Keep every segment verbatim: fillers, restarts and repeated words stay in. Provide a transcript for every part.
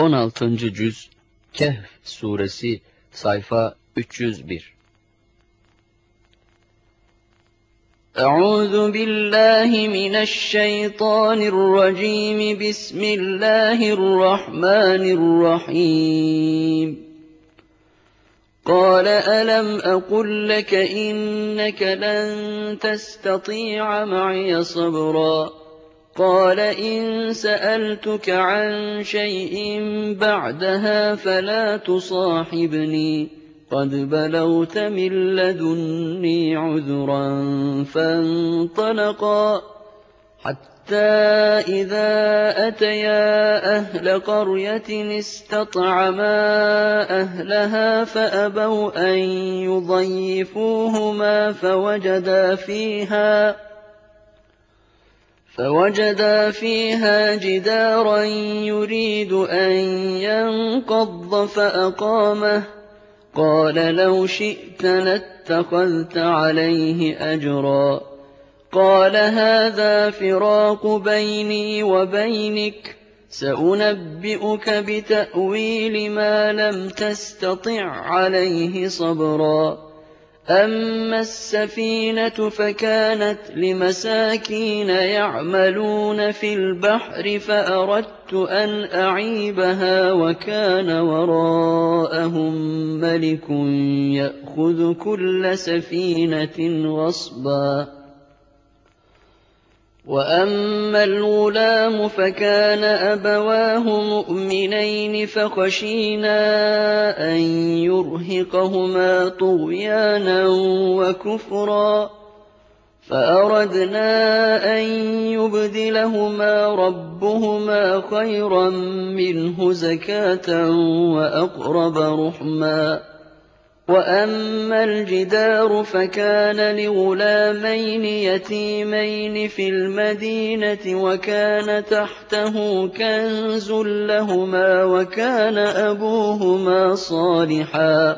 on altıncı cüz Kehf suresi sayfa üç yüz bir. أعوذ بالله من الشيطان الرجيم بسم الله الرحمن الرحيم قال ألم أقل لك إنك لن تستطيع معي صبرا قال إن سألتك عن شيء بعدها فلا تصاحبني قد بلغت من لدني عذرا فانطلقا حتى إذا أتيا أهل قرية استطعما أهلها فأبوا أن يضيفوهما فوجدا فيها فوجدا فيها جدارا يريد أن ينقض فأقامه قال لو شئت لاتخذت عليه أجرا قال هذا فراق بيني وبينك سأنبئك بتأويل ما لم تستطع عليه صبرا أما السفينة فكانت لمساكين يعملون في البحر فأردت أن أعيبها وكان وراءهم ملك يأخذ كل سفينة غصبا وأما الغلام فكان أبواه مؤمنين فخشينا أن يرهقهما طغيانا وكفرا فأردنا أن يبدلهما ربهما خيرا منه زكاة وأقرب رحما وأما الجدار فكان لغلامين يتيمين في المدينة وكان تحته كنز لهما وكان أبوهما صالحا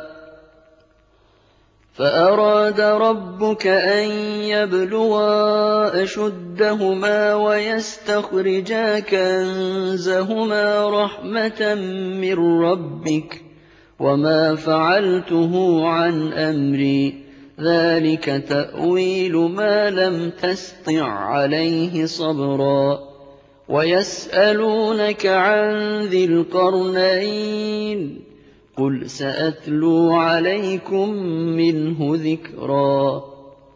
فأراد ربك أن يبلغا أشدهما ويستخرجا كنزهما رحمة من ربك وما فعلته عن أمري ذلك تأويل ما لم تسطع عليه صبرا ويسألونك عن ذي القرنين قل سأتلو عليكم منه ذكرا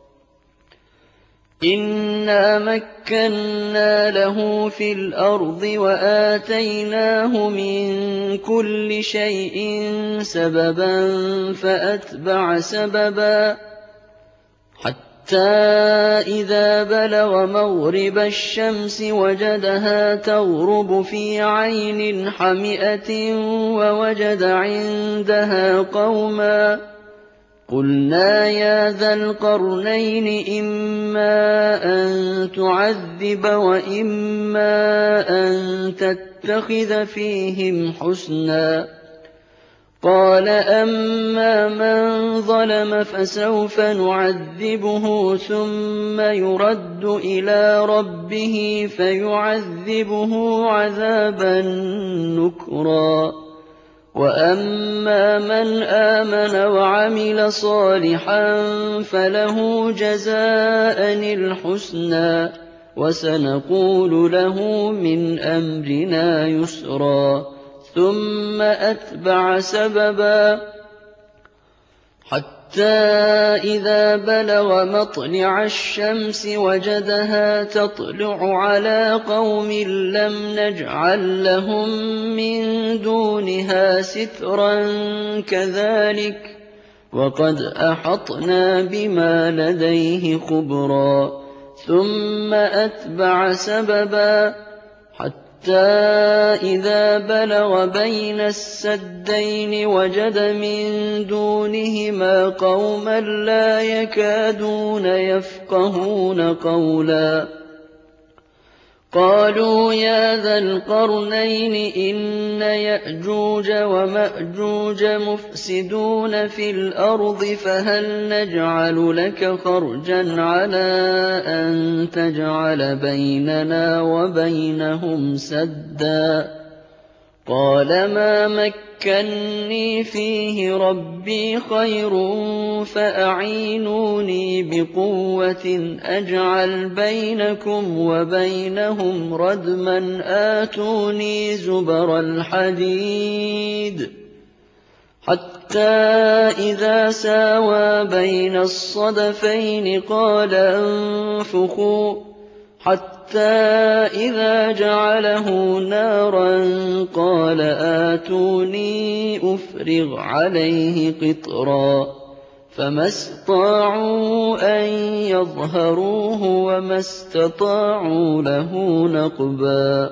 إنا مكنا له في الأرض وآتيناه من كل شيء سببا فأتبع سببا حتى إذا بلغ مغرب الشمس وجدها تغرب في عين حمئة ووجد عندها قوما قلنا يا ذا القرنين إما أن تعذب وإما أن تتخذ فيهم حسنا قال أما من ظلم فسوف نعذبه ثم يرد إلى ربه فيعذبه عذابا نكرا وأما من آمن وعمل صالحا فله جزاء الحسنى وسنقول له من أمرنا يسرا ثم أتبع سببا حتى إذا بلغ مطلع الشمس وجدها تطلع على قوم لم نجعل لهم من دونها سترا كذلك وقد أحطنا بما لديه خبرا ثم أتبع سببا حتى إذا بلغ بين السدين وجد من دونهما قوما لا يكادون يفقهون قولا قالوا يا ذا القرنين إن يأجوج ومأجوج مفسدون في الأرض فهل نجعل لك خرجا على أن تجعل بيننا وبينهم سدا قَالَ مَا مَكَّنِّي فِيهِ رَبِّي خَيْرٌ فَأَعِينُونِي بِقُوَّةٍ أَجْعَلْ بَيْنَكُمْ وَبَيْنَهُمْ رَدْمًا آتُونِي زُبَرَ الْحَدِيدِ حَتَّىٰ إِذَا سَاوَىٰ بَيْنَ الصَّدَفَيْنِ قَالَ انفُخُوا حَتَّىٰ إِذَا جَعَلَهُ نَارًا قَالَ آتُونِي أُفْرِغْ عَلَيْهِ قِطْرًا فَمَا اسْطَاعُوا أَن يَظْهَرُوهُ وَمَا اسْتَطَاعُوا لَهُ نَقْبًا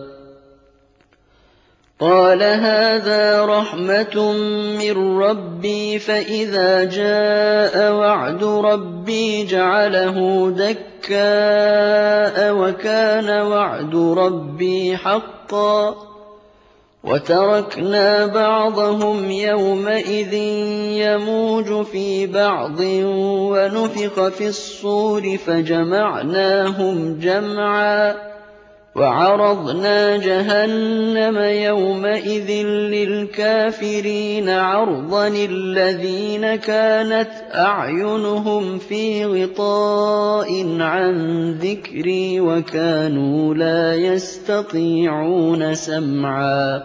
قَالَ هَٰذَا رَحْمَةٌ مِّن رَّبِّي فَإِذَا جَاءَ وَعْدُ رَبِّي جَعَلَهُ دَكَّاءَ وَكَانَ وَعْدُ رَبِّي حَقًّا وَتَرَكْنَا بَعْضَهُمْ يَوْمَئِذٍ يَمُوجُ فِي بَعْضٍ وَنُفِخَ فِي الصُّورِ فَجَمَعْنَاهُمْ جَمْعًا وَعَرَضْنَا جَهَنَّمَ يَوْمَئِذٍ لِّلْكَافِرِينَ عَرْضًا الَّذِينَ كَانَتْ أَعْيُنُهُمْ فِي غِطَاءٍ عَن ذِكْرِي وَكَانُوا لَا يَسْتَطِيعُونَ سَمْعًا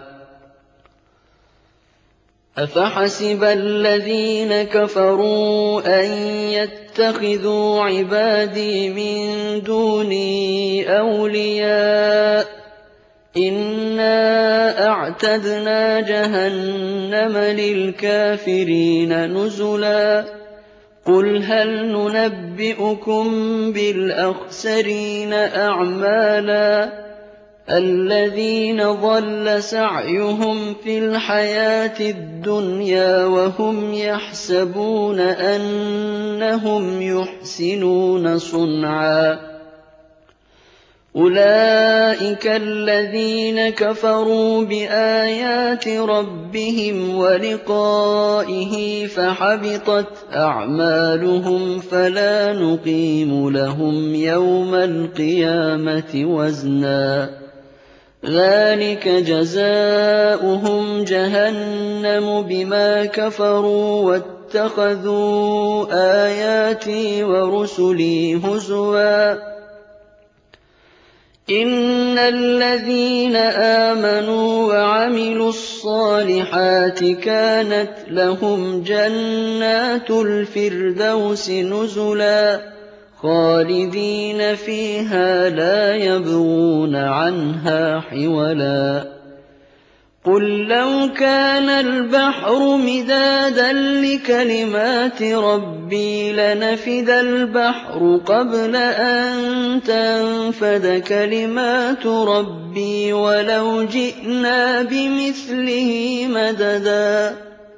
أَفَحَسِبَ الَّذِينَ كَفَرُوا أَن يَتَّخِذُوا عِبَادِي مِن دُونِي أَوْلِيَاءَ ۚ إِنَّا أَعْتَدْنَا جَهَنَّمَ لِلْكَافِرِينَ نُزُلًا قُلْ هَلْ نُنَبِّئُكُم بِالْأَخْسَرِينَ أَعْمَالًا الَّذِينَ ضَلَّ سَعْيُهُمْ فِي الْحَيَاةِ الدُّنْيَا وَهُمْ يَحْسَبُونَ أَنَّهُمْ يُحْسِنُونَ صُنْعًا أُولَٰئِكَ الَّذِينَ كَفَرُوا بِآيَاتِ رَبِّهِمْ وَلِقَائِهِ فَحَبِطَتْ أَعْمَالُهُمْ فَلَا نُقِيمُ لَهُمْ يَوْمَ الْقِيَامَةِ وَزْنًا ذَٰلِكَ جَزَاؤُهُمْ جَهَنَّمُ بِمَا كَفَرُوا وَاتَّخَذُوا آيَاتِي وَرُسُلِي هُزُوًا إِنَّ الَّذِينَ آمَنُوا وَعَمِلُوا الصَّالِحَاتِ كَانَتْ لَهُمْ جَنَّاتُ الْفِرْدَوْسِ نُزُلًا خَالِدِينَ فِيهَا لَا يَبْغُونَ عَنْهَا حِوَلًا قُل لَّوْ كَانَ الْبَحْرُ مِدَادًا لِّكَلِمَاتِ رَبِّي لَنَفِدَ الْبَحْرُ قَبْلَ أَن تَنفَدَ كَلِمَاتُ رَبِّي وَلَوْ جِئْنَا بِمِثْلِهِ مَدَدًا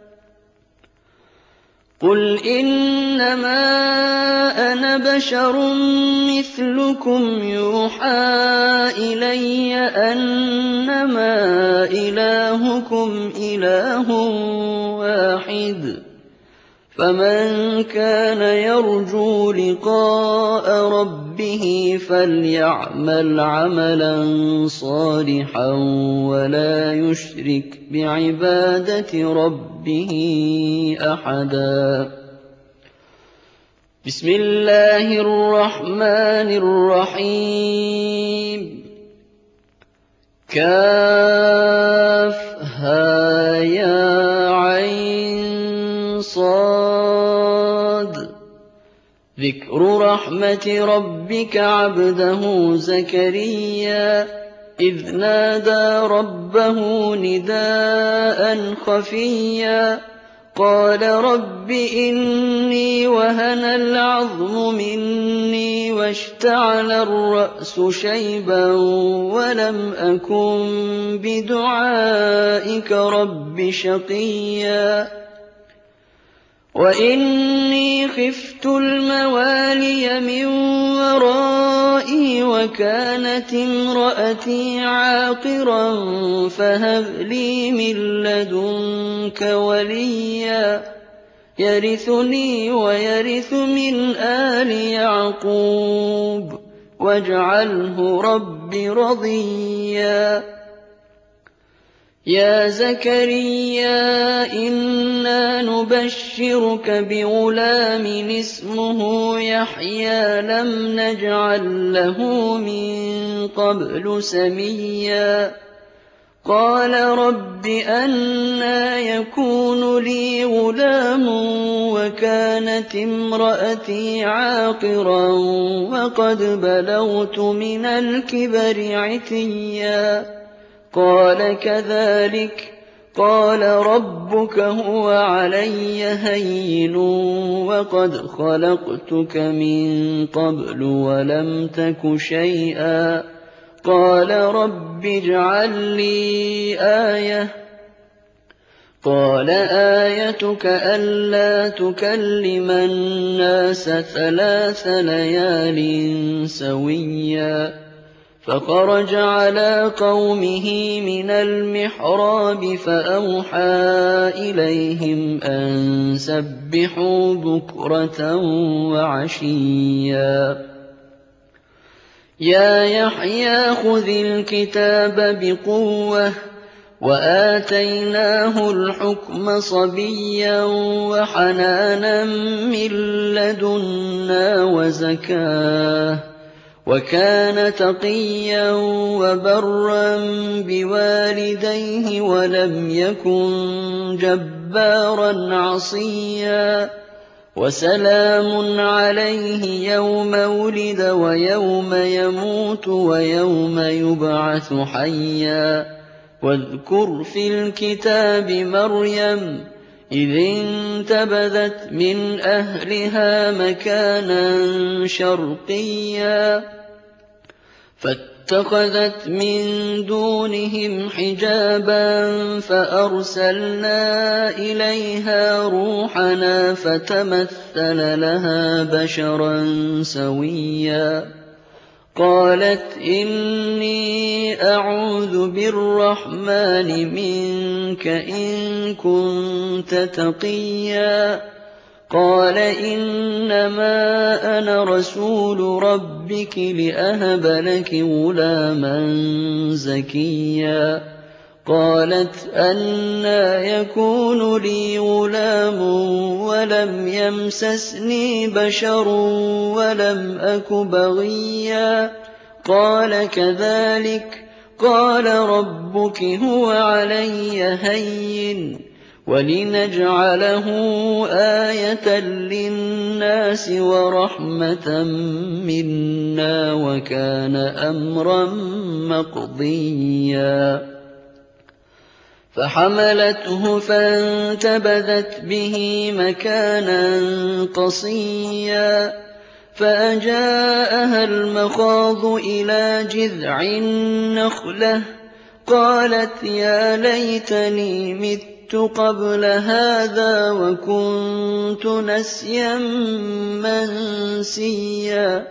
قُلْ إِنَّمَا أَنَا بَشَرٌ مِّثْلُكُمْ يُوحَىٰ إِلَيَّ أَنَّمَا إِلَٰهُكُمْ إِلَٰهٌ وَاحِدٌ فَمَن كَانَ يَرْجُو لِقَاءَ رَبِّهِ فَلْيَعْمَلْ عَمَلًا صَالِحًا وَلَا يُشْرِكْ بِعِبَادَةِ رَبِّهِ أَحَدًا بسم الله الرحمن الرحيم كافها يا عين صاد ذكر رحمة ربك عبده زكريا إذ نادى ربه نداء خفيا قال رب إني وهن العظم مني واشتعل الرأس شيبا ولم أكن بدعائك رب شقيا وإني خفت الموالي من ورائي وكانت امرأتي عاقرا فهب لي من لدنك وليا يرثني ويرث من آل يعقوب واجعله رب رضيا يَا زَكَرِيَّا إِنَّا نُبَشِّرُكَ بِغُلَامٍ اسْمُهُ يَحْيَىٰ لَمْ نَجْعَل لَّهُ مِن قَبْلُ سَمِيًّا قَالَ رَبِّ أَنَّىٰ يَكُونُ لِي غُلَامٌ وَكَانَتِ امْرَأَتِي عَاقِرًا وَقَدْ بَلَغْتُ مِنَ الْكِبَرِ عِتِيًّا قَالَ كَذَٰلِكَ قَالَ رَبُّكَ هُوَ عَلَيَّ هَيِّنٌ وَقَدْ خَلَقْتُكَ مِن قَبْلُ وَلَمْ تَكُ شَيْئًا قَالَ رَبِّ اجْعَل لِّي آيَةً قَالَ آيَتُكَ أَلَّا تُكَلِّمَ النَّاسَ ثَلَاثَ لَيَالٍ سَوِيًّا فَخَرَجَ عَلَىٰ قَوْمِهِ مِنَ الْمِحْرَابِ فَأَوْحَىٰ إِلَيْهِمْ أَن سَبِّحُوا بُكْرَةً وَعَشِيًّا يَا يَحْيَىٰ خُذِ الْكِتَابَ بِقُوَّةٍ وَآتَيْنَاهُ الْحُكْمَ صَبِيًّا وَحَنَانًا مِّن لَّدُنَّا وَزَكَاةً وَكَانَ تَقِيًّا وَبَرًّا بِوَالِدَيْهِ وَلَمْ يَكُن جَبَّارًا عَصِيًّا وَسَلَامٌ عَلَيْهِ يَوْمَ وُلِدَ وَيَوْمَ يَمُوتُ وَيَوْمَ يُبْعَثُ حَيًّا وَاذْكُرْ فِي الْكِتَابِ مَرْيَمَ إِذِ انتَبَذَتْ مِنْ أَهْلِهَا مَكَانًا شَرْقِيًّا فَاتَّخَذَتْ مِن دُونِهِمْ حِجَابًا فَأَرْسَلْنَا إِلَيْهَا رُوحَنَا فَتَمَثَّلَ لَهَا بَشَرًا سَوِيًّا قَالَتْ إِنِّي أَعُوذُ بِالرَّحْمَٰنِ مِنكَ إِن كُنتَ تَقِيًّا قَالَ إِنَّمَا أَنَا رَسُولُ رَبِّكِ لِأَهَبَ لَكِ غُلَامًا زَكِيًّا قَالَتْ أَنَّىٰ يَكُونُ لِي غُلَامٌ وَلَمْ يَمْسَسْنِي بَشَرٌ وَلَمْ أَكُ بَغِيًّا قَالَ كَذَٰلِكَ قَالَ رَبُّكِ هُوَ عَلَيَّ هَيِّنٌ وَلِنَجْعَلَهُ آيَةً لِّلنَّاسِ وَرَحْمَةً مِّنَّا وَكَانَ أَمْرًا مَّقْضِيًّا فَحَمَلَتْهُ فَانتَبَذَتْ بِهِ مَكَانًا قَصِيًّا فَأَجَاءَهَا الْمَخَاضُ إِلَىٰ جِذْعِ النَّخْلَةِ قَالَتْ يَا لَيْتَنِي مِتُّ قَبْلَ هَٰذَا وَكُنتُ نَسْيًا مَّنسِيًّا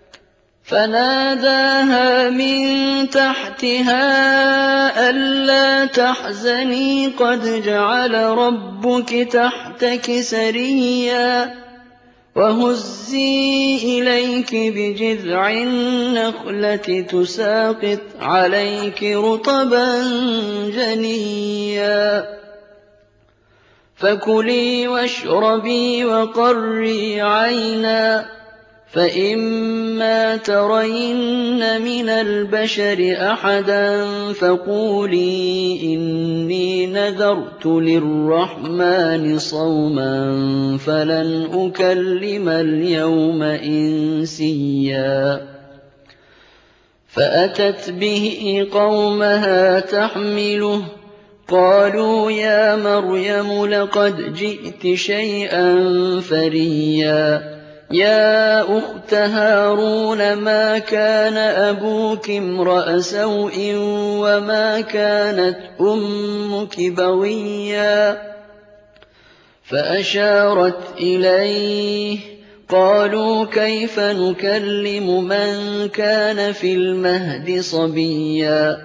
فَنَادَاهَا مِن تَحْتِهَا أَلَّا تَحْزَنِي قَدْ جَعَلَ رَبُّكِ تَحْتَكِ سَرِيًّا وَهُزِّي إِلَيْكِ بِجِذْعِ النَّخْلَةِ تُسَاقِطْ عَلَيْكِ رُطَبًا جَنِيًّا فَكُلِي وَاشْرَبِي وَقَرِّي عَيْنًا فَإِمَّا تَرَيِنَّ مِنَ الْبَشَرِ أَحَدًا فَقُولِي إِنِّي نَذَرْتُ لِلرَّحْمَٰنِ صَوْمًا فَلَنْ أُكَلِّمَ الْيَوْمَ إِنسِيًّا فَأَتَتْ بِهِ قَوْمَهَا تَحْمِلُهُ قَالُوا يَا مَرْيَمُ لَقَدْ جِئْتِ شَيْئًا فَرِيًّا يَا أُخْتَ هَارُونَ مَا كَانَ أَبُوكِ امْرَأَ سَوْءٍ وَمَا كَانَتْ أُمُّكِ بَغِيًّا فَأَشَارَتْ إِلَيْهِ قَالُوا كَيْفَ نُكَلِّمُ مَن كَانَ فِي الْمَهْدِ صَبِيًّا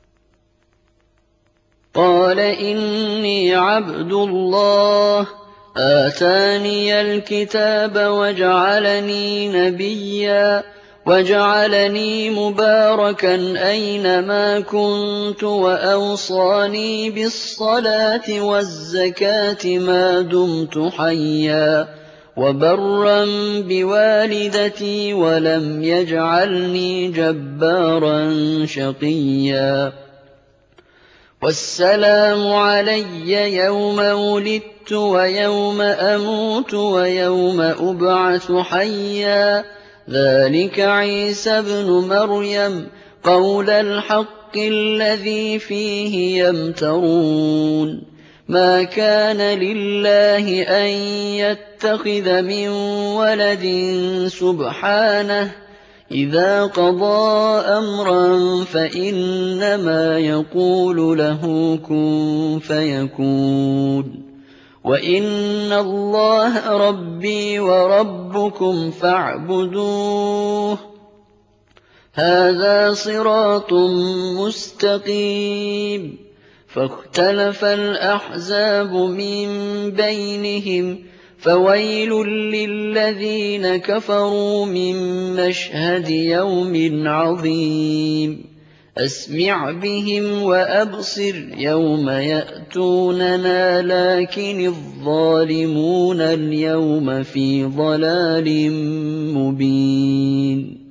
قَالَ إِنِّي عَبْدُ اللَّهِ آتَانِيَ الْكِتَابَ وَجَعَلَنِي نَبِيًّا وَجَعَلَنِي مُبَارَكًا أَيْنَمَا كُنتُ وَأَوْصَانِي بِالصَّلَاةِ وَالزَّكَاةِ مَا دُمْتُ حَيًّا وَبَرًّا بِوَالِدَتِي وَلَمْ يَجْعَلْنِي جَبَّارًا شَقِيًّا وَالسَّلَامُ عَلَيَّ يَوْمَ وُلِدتُّ وَيَوْمَ أَمُوتُ وَيَوْمَ أُبْعَثُ حَيًّا ذَٰلِكَ عِيسَى ابْنُ مَرْيَمَ قَوْلَ الْحَقِّ الَّذِي فِيهِ يَمْتَرُونَ مَا كَانَ لِلَّهِ أَن يَتَّخِذَ مِن وَلَدٍ سُبْحَانَهُ ۖ إِذَا قَضَىٰ أَمْرًا فَإِنَّمَا يَقُولُ لَهُ كُن فَيَكُونُ وَإِنَّ اللَّهَ رَبِّي وَرَبُّكُمْ فَاعْبُدُوهُ ۚ هَٰذَا صِرَاطٌ مُّسْتَقِيمٌ فَاخْتَلَفَ الْأَحْزَابُ مِن بَيْنِهِمْ ۖ فَوَيْلٌ لِّلَّذِينَ كَفَرُوا مِن مَّشْهَدِ يَوْمٍ عَظِيمٍ أَسْمِعْ بِهِمْ وَأَبْصِرْ يَوْمَ يَأْتُونَنَا لَٰكِنِ الظَّالِمُونَ الْيَوْمَ فِي ضَلَالٍ مُّبِينٍ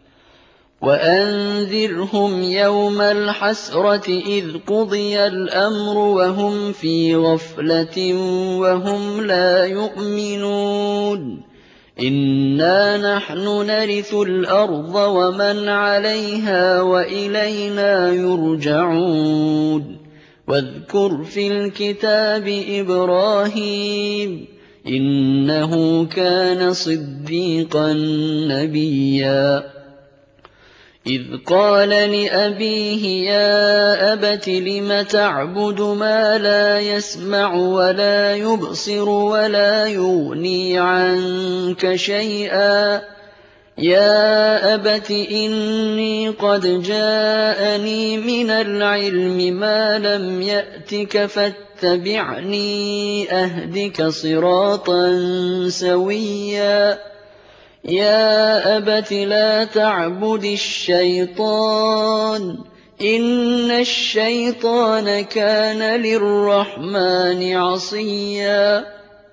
وَأَنذِرْهُمْ يَوْمَ الْحَسْرَةِ إِذْ قُضِيَ الْأَمْرُ وَهُمْ فِي غَفْلَةٍ وَهُمْ لَا يُؤْمِنُونَ إِنَّا نَحْنُ نَرِثُ الْأَرْضَ وَمَنْ عَلَيْهَا وَإِلَيْنَا يُرْجَعُونَ وَاذْكُرْ فِي الْكِتَابِ إِبْرَاهِيمَ إِنَّهُ كَانَ صِدِّيقًا نَّبِيًّا إِذْ قَالَ لِأَبِيهِ يَا أَبَتِ لِمَ تَعْبُدُ مَا لَا يَسْمَعُ وَلَا يُبْصِرُ وَلَا يُغْنِي عَنكَ شَيْئًا يَا أَبَتِ إِنِّي قَدْ جَاءَنِي مِنَ الْعِلْمِ مَا لَمْ يَأْتِكَ فَاتَّبِعْنِي أَهْدِكَ صِرَاطًا سَوِيًّا يَا أَبَتِ لَا تَعْبُدِ الشَّيْطَانَ ۖ إِنَّ الشَّيْطَانَ كَانَ لِلرَّحْمَٰنِ عَصِيًّا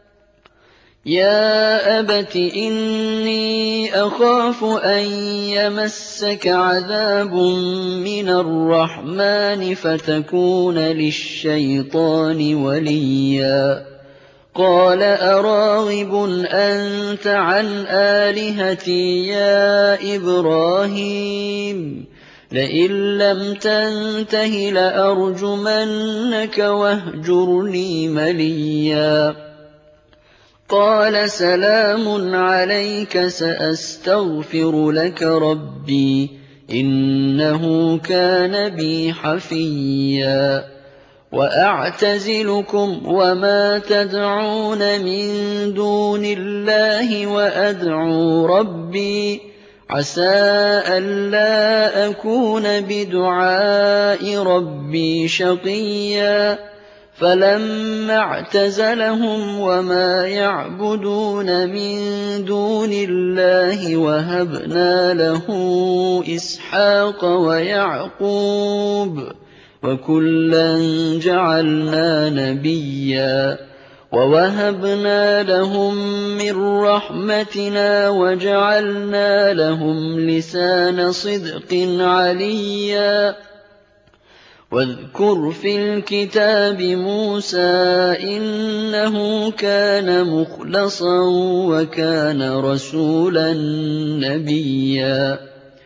يَا أَبَتِ إِنِّي أَخَافُ أَن يَمَسَّكَ عَذَابٌ مِّنَ الرَّحْمَٰنِ فَتَكُونَ لِلشَّيْطَانِ وَلِيًّا قَالَ أَرَاغِبٌ أَنتَ عَنْ آلِهَتِي يَا إِبْرَاهِيمُ لَئِن لَّمْ تَنتَهِ لَأَرْجُمَنَّكَ وَاهْجُرْنِي مَلِيًّا قَالَ سَلَامٌ عَلَيْكَ سَأَسْتَغْفِرُ لَكَ رَبِّي إِنَّهُ كَانَ بِي حَفِيًّا وَأَعْتَزِلُكُمْ وَمَا تَدْعُونَ مِن دُونِ اللَّهِ وَأَدْعُو رَبِّي عَسَىٰ أَلَّا أَكُونَ بِدُعَاءِ رَبِّي شَقِيًّا فَلَمَّا اعْتَزَلَهُمْ وَمَا يَعْبُدُونَ مِن دُونِ اللَّهِ وَهَبْنَا لَهُ إِسْحَاقَ وَيَعْقُوبَ وَكُلًّا جَعَلْنَا نَبِيًّا وَوَهَبْنَا لَهُم مِّن رَّحْمَتِنَا وَجَعَلْنَا لَهُمْ لِسَانَ صِدْقٍ عَلِيًّا وَاذْكُرْ فِي الْكِتَابِ مُوسَىٰ إِنَّهُ كَانَ مُخْلَصًا وَكَانَ رَسُولًا نَّبِيًّا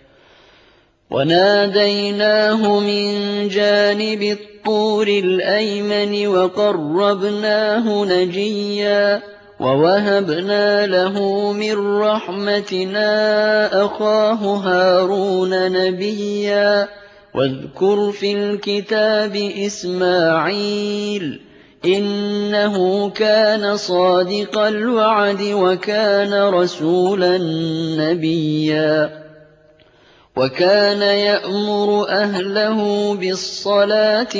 وَنَادَيْنَاهُ مِن جَانِبِ الطُّورِ الْأَيْمَنِ وَقَرَّبْنَاهُ نَجِيًّا وَوَهَبْنَا لَهُ مِن رَّحْمَتِنَا أَخَاهُ هَارُونَ نَبِيًّا وَاذْكُرْ فِي الْكِتَابِ إِسْمَاعِيلَ إِنَّهُ كَانَ صَادِقَ الْوَعْدِ وَكَانَ رَسُولًا نَّبِيًّا وَكَانَ يَأْمُرُ أَهْلَهُ بِالصَّلَاةِ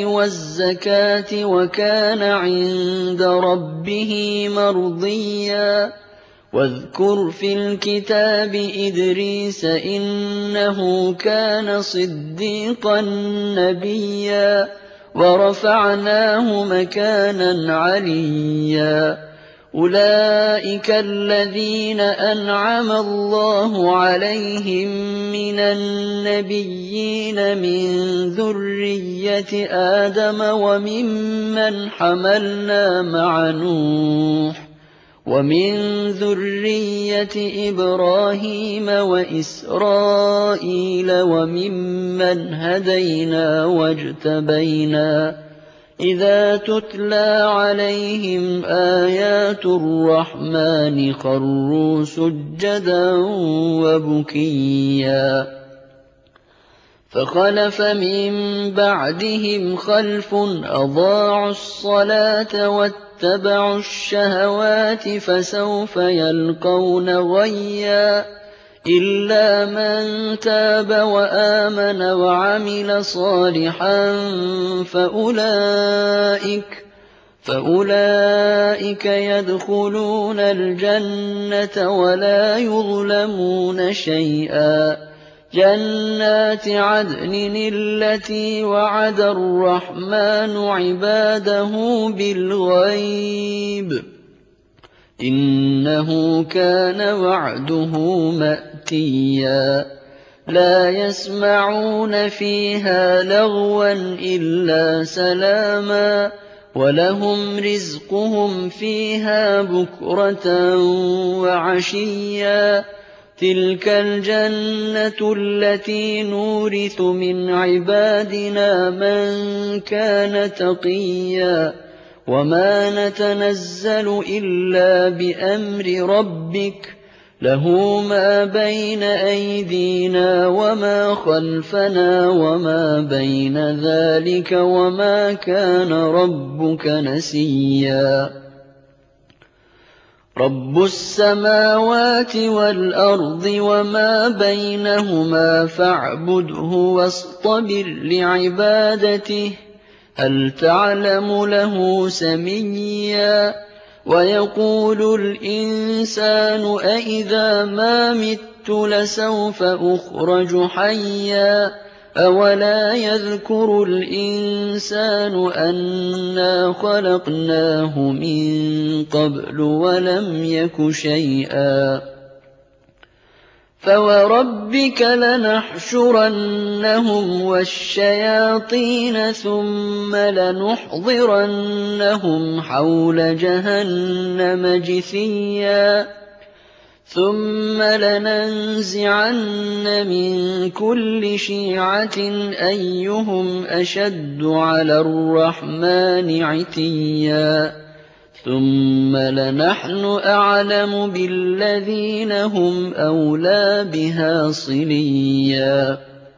وَالزَّكَاةِ وَكَانَ عِندَ رَبِّهِ مَرْضِيًّا وَاذْكُرْ فِي الْكِتَابِ إِدْرِيسَ إِنَّهُ كَانَ صِدِّيقًا نَّبِيًّا وَرَفَعْنَاهُ مَكَانًا عَلِيًّا أُولَٰئِكَ الَّذِينَ أَنْعَمَ اللَّهُ عَلَيْهِم مِّنَ النَّبِيِّينَ مِن ذُرِّيَّةِ آدَمَ وَمِمَّنْ حَمَلْنَا مَعَ نُوحٍ وَمِن ذُرِّيَّةِ إِبْرَاهِيمَ وَإِسْرَائِيلَ وَمِمَّنْ هَدَيْنَا وَاجْتَبَيْنَا ۚ إِذَا تُتْلَىٰ عَلَيْهِمْ آيَاتُ الرَّحْمَٰنِ خَرُّوا سُجَّدًا وَبُكِيًّا فَخَلَفَ مِن بَعْدِهِمْ خَلْفٌ أَضَاعُوا الصَّلَاةَ وَاتَّبَعُوا الشَّهَوَاتِ فَسَوْفَ يَلْقَوْنَ غَيًّا إِلَّا مَن تَابَ وَآمَنَ وَعَمِلَ صَالِحًا فَأُولَٰئِكَ فَأُولَٰئِكَ يَدْخُلُونَ الْجَنَّةَ وَلَا يُظْلَمُونَ شَيْئًا جَنَّاتِ عَدْنٍ الَّتِي وَعَدَ الرَّحْمَٰنُ عِبَادَهُ بِالْغَيْبِ ۚ إِنَّهُ كَانَ وَعْدُهُ مَأْتِيًّا لَّا يَسْمَعُونَ فِيهَا لَغْوًا إِلَّا سَلَامًا وَلَهُمْ رِزْقُهُمْ فِيهَا بُكْرَةً وَعَشِيًّا تِلْكَ الْجَنَّةُ الَّتِي نُورِثُ مِنْ عِبَادِنَا مَن كَانَ تَقِيًّا وَمَا نَتَنَزَّلُ إِلَّا بِأَمْرِ رَبِّكَ لَهُ مَا بَيْنَ أَيْدِينَا وَمَا خَلْفَنَا وَمَا بَيْنَ ذَٰلِكَ وَمَا كَانَ رَبُّكَ نَسِيًّا رَبُّ السَّمَاوَاتِ وَالْأَرْضِ وَمَا بَيْنَهُمَا فَاعْبُدْهُ وَاصْطَبِرْ لِعِبَادَتِهِ هَلْ تَعْلَمُ لَهُ سَمِيًّا وَيَقُولُ الْإِنسَانُ أَإِذَا مَا مِتُّ لَسَوْفَ أُخْرَجُ حَيًّا أَوَلَا يَذْكُرُ الْإِنسَانُ أَنَّا خَلَقْنَاهُ مِن قَبْلُ وَلَمْ يَكُ شَيْئًا فَوَرَبِّكَ لَنَحْشُرَنَّهُمْ وَالشَّيَاطِينَ ثُمَّ لَنُحْضِرَنَّهُمْ حَوْلَ جَهَنَّمَ جِثِيًّا ثُمَّ لَنَنزِعَنَّ مِن كُلِّ شِيعَةٍ أَيُّهُمْ أَشَدُّ عَلَى الرَّحْمَٰنِ عِتِيًّا ثُمَّ لَنَحْنُ أَعْلَمُ بِالَّذِينَ هُمْ أَوْلَىٰ بِهَا صِلِيًّا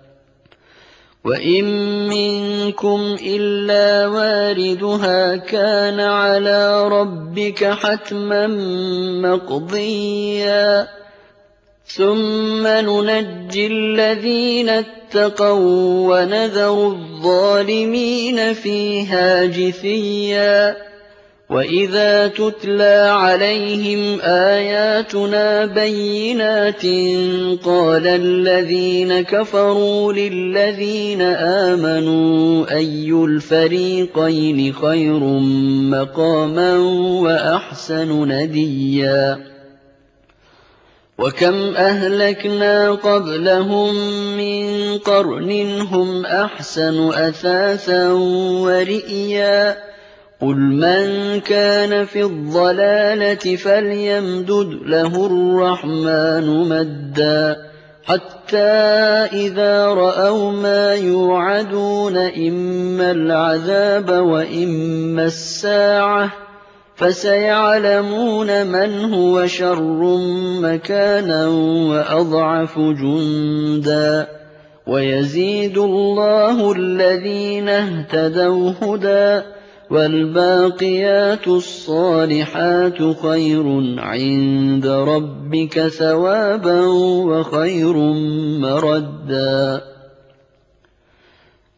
وَإِن مِّنكُمْ إِلَّا وَارِدُهَا كَانَ عَلَىٰ رَبِّكَ حَتْمًا مَّقْضِيًّا ثُمَّ نُنَجِّي الَّذِينَ اتَّقَوا وَّنَذَرُ الظَّالِمِينَ فِيهَا جِثِيًّا وَإِذَا تُتْلَىٰ عَلَيْهِمْ آيَاتُنَا بَيِّنَاتٍ قَالَ الَّذِينَ كَفَرُوا لِلَّذِينَ آمَنُوا أَيُّ الْفَرِيقَيْنِ خَيْرٌ مَّقَامًا وَأَحْسَنُ نَدِيًّا وَكَمْ أَهْلَكْنَا قَبْلَهُم مِّن قَرْنٍ هُمْ أَحْسَنُ أَثَاثًا وَرِئْيًا قُلْ مَن كَانَ فِي الضَّلَالَةِ فَلْيَمْدُدْ لَهُ الرَّحْمَٰنُ مَدًّا حَتَّىٰ إِذَا رَأَوْا مَا يُوعَدُونَ إِمَّا الْعَذَابَ وَإِمَّا السَّاعَةَ فَسَيَعْلَمُونَ مَنْ هُوَ شَرٌّ مَّكَانًا وَأَضْعَفُ جُندًا وَيَزِيدُ اللَّهُ الَّذِينَ اهْتَدَوْا هُدًى وَالْبَاقِيَاتُ الصَّالِحَاتُ خَيْرٌ عِندَ رَبِّكَ ثَوَابًا وَخَيْرٌ مَّرَدًّا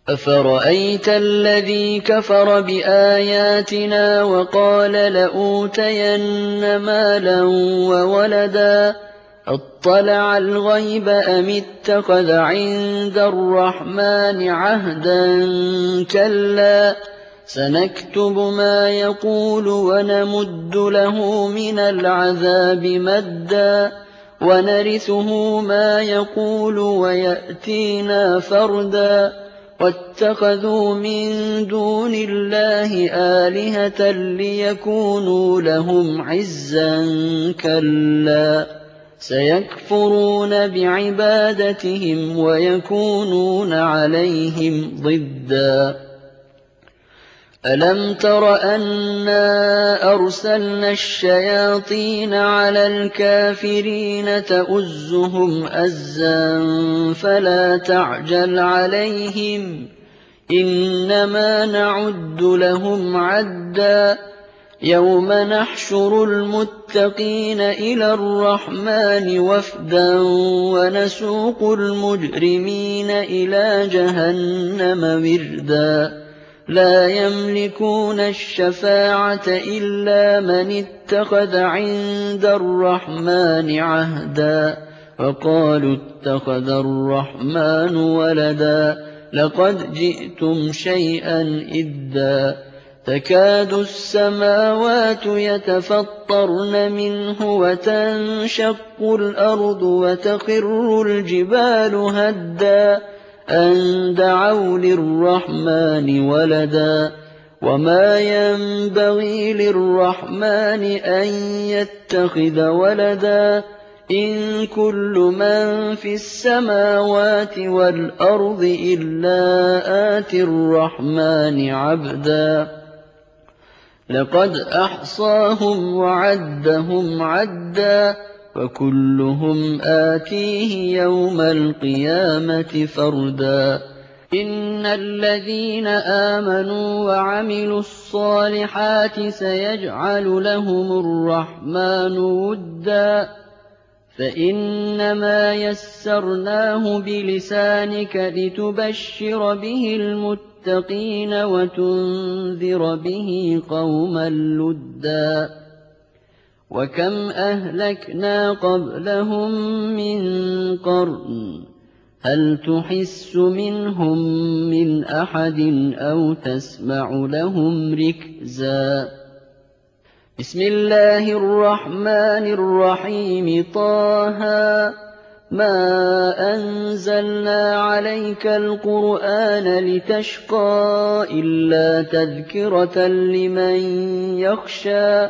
أَفَرَأَيْتَ الَّذِي كَفَرَ بِآيَاتِنَا وَقَالَ لَأُوتَيَنَّ مَالًا وَوَلَدًا أَطَّلَعَ الْغَيْبَ أَمِ اتَّخَذَ عِندَ الرَّحْمَٰنِ عَهْدًا كَلَّا سَنَكْتُبُ مَا يَقُولُ وَنَمُدُّ لَهُ مِنَ الْعَذَابِ مَدًّا وَنَرِثُهُ مَا يَقُولُ وَيَأْتِينَا فَرْدًا وَاتَّخَذُوا مِن دُونِ اللَّهِ آلِهَةً لِّيَكُونُوا لَهُمْ عِزًّا كَلَّا سَيَكْفُرُونَ بِعِبَادَتِهِمْ وَيَكُونُونَ عَلَيْهِمْ ضِدًّا أَلَمْ تَرَ أَنَّا أَرْسَلْنَا الشَّيَاطِينَ عَلَى الْكَافِرِينَ تَؤُزُّهُمْ أَزًّا فَلَا تَعْجَلْ عَلَيْهِمْ إِنَّمَا نَعُدُّ لَهُمْ عَدًّا يَوْمَ نَحْشُرُ الْمُتَّقِينَ إِلَى الرَّحْمَٰنِ وَفْدًا وَنَسُوقُ الْمُجْرِمِينَ إِلَىٰ جَهَنَّمَ وِرْدًا لَّا يَمْلِكُونَ الشَّفَاعَةَ إِلَّا مَنِ اتَّخَذَ عِندَ الرَّحْمَٰنِ عَهْدًا وَقَالُوا اتَّخَذَ الرَّحْمَٰنُ وَلَدًا لَّقَدْ جِئْتُمْ شَيْئًا إِدًّا تَكَادُ السَّمَاوَاتُ يَتَفَطَّرْنَ مِنْهُ وَتَنشَقُّ الْأَرْضُ وَتَخِرُّ الْجِبَالُ هَدًّا أَن دَعَوْا لِلرَّحْمَٰنِ وَلَدًا وَمَا يَنبَغِي لِلرَّحْمَٰنِ أَن يَتَّخِذَ وَلَدًا إِن كُلُّ مَن فِي السَّمَاوَاتِ وَالْأَرْضِ إِلَّا آتِي الرَّحْمَٰنِ عَبْدًا لَّقَدْ أَحْصَاهُمْ وَعَدَّهُمْ عَدًّا وَكُلُّهُمْ آتِيهِ يَوْمَ الْقِيَامَةِ فَرْدًا إِنَّ الَّذِينَ آمَنُوا وَعَمِلُوا الصَّالِحَاتِ سَيَجْعَلُ لَهُمُ الرَّحْمَٰنُ وُدًّا فَإِنَّمَا يَسَّرْنَاهُ بِلِسَانِكَ لِتُبَشِّرَ بِهِ الْمُتَّقِينَ وَتُنذِرَ بِهِ قَوْمًا لُّدًّا وَكَمْ أَهْلَكْنَا قَبْلَهُم مِّن قَرْنٍ هَلْ تُحِسُّ مِنْهُم مِّنْ أَحَدٍ أَوْ تَسْمَعُ لَهُمْ رِكْزًا بسم الله الرحمن الرحيم طه ما أنزلنا عليك القرآن لتشقى إلا تذكرة لمن يخشى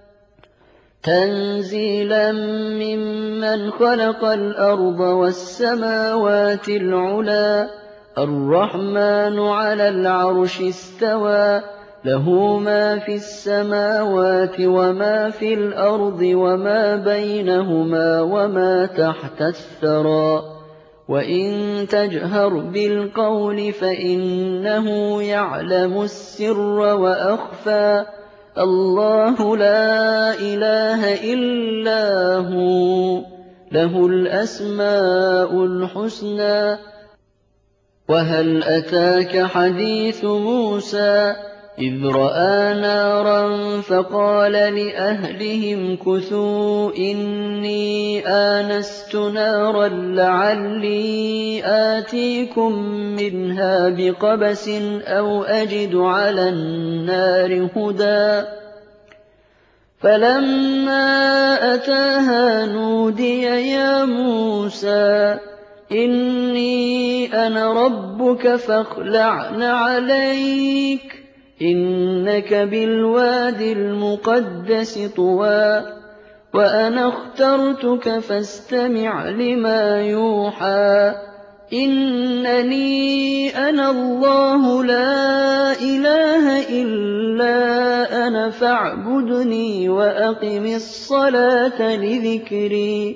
تنزيلا ممن خلق الأرض والسماوات العلى الرحمن على العرش استوى له ما في السماوات وما في الأرض وما بينهما وما تحت الثرى وإن تجهر بالقول فإنه يعلم السر وأخفى الله لا إله إلا هو له الأسماء الحسنى وهل أتاك حديث موسى إذ رأى نارا فقال لأهلهم كثوا إني آنست نارا لعلي آتيكم منها بقبس أو أجد على النار هدى فلما أتاها نودي يا موسى إني أنا ربك فاخلع نعليك إنك بالواد المقدس طوى وأنا اخترتك فاستمع لما يوحى إنني أنا الله لا إله إلا أنا فاعبدني وأقم الصلاة لذكري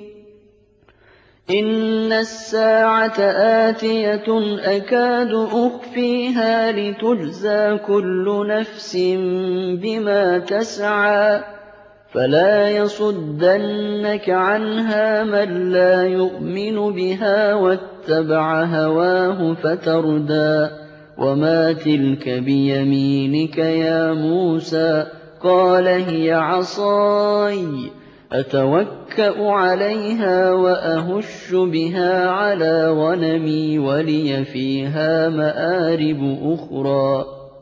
إن الساعة آتية أكاد أخفيها لتجزى كل نفس بما تسعى فلا يصدنك عنها من لا يؤمن بها واتبع هواه فتردى وَمَا تِلْكَ بِيَمِينِكَ يَا مُوسَىٰ قَالَ هِيَ عَصَايَ أَتَوَكَّأُ عَلَيْهَا وَأَهُشُّ بِهَا عَلَىٰ غَنَمِي وَلِيَ فِيهَا مَآرِبُ أُخْرَىٰ